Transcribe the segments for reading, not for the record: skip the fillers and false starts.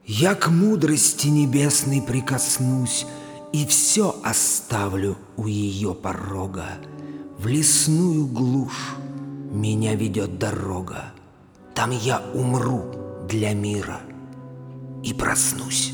Я к мудрости небесной прикоснусь и все оставлю у ее порога. В лесную глушь меня ведет дорога. Там я умру для мира и проснусь.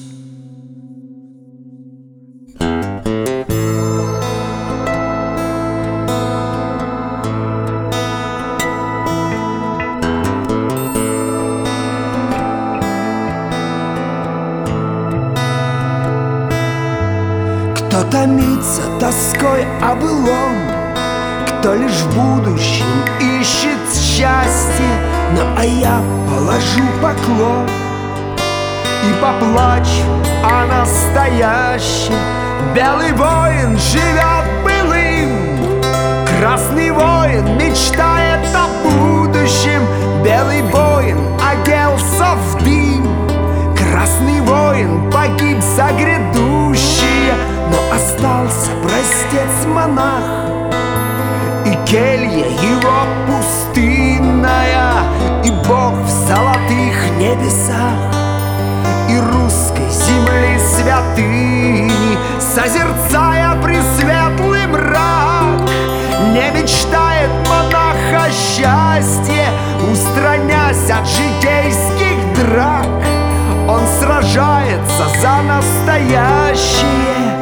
Кто томится тоской о былом, кто лишь в будущем ищет счастье. Ну а я положу поклон и поплачу о настоящем. Белый воин живет былым, красный воин мечтает о будущем. Белый воин оделся в дым, красный воин погиб за грядущее. Но остался простец-монах, и келья его пустынная, и Бог в золотых небесах, и русской земли святыни, созерцая пресветлый мрак. Не мечтает монах о счастье, устранясь от житейских драк. Он сражается за настоящее.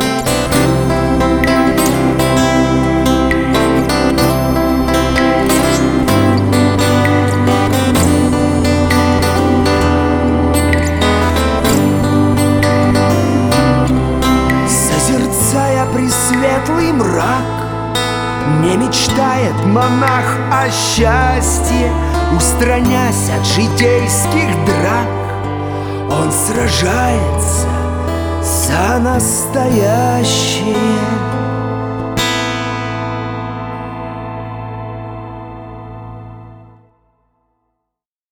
Пресветлый мрак, не мечтает монах о счастье, устранясь от житейских драк. Он сражается за настоящее.